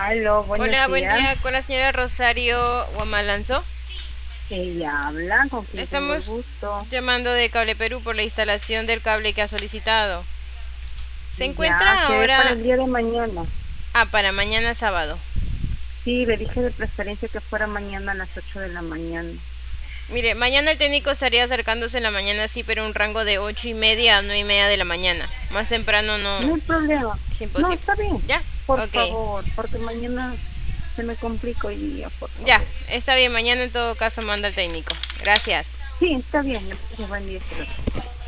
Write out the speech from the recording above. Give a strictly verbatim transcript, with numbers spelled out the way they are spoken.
Aló, buenos Hola, buen días. día con la señora Rosario Guamalanzo. Ella habla, con quien tengo el Estamos gusto. llamando de Cable Perú por la instalación del cable que ha solicitado. Se Ya, encuentra quedé para ahora... el día de mañana. Ah, para mañana sábado. Sí, le dije de preferencia que fuera mañana a las ocho de la mañana. Mire, mañana el técnico estaría acercándose en la mañana, sí, pero un rango de ocho y media a nueve y media de la mañana. Más temprano no, No hay problema. es No, imposible. está bien. ¿Ya? Por Ok. favor, porque mañana se me complica hoy día, por Ya, favor. está bien. Mañana en todo caso manda el técnico. Gracias. Sí, está bien. Buen día, hasta luego.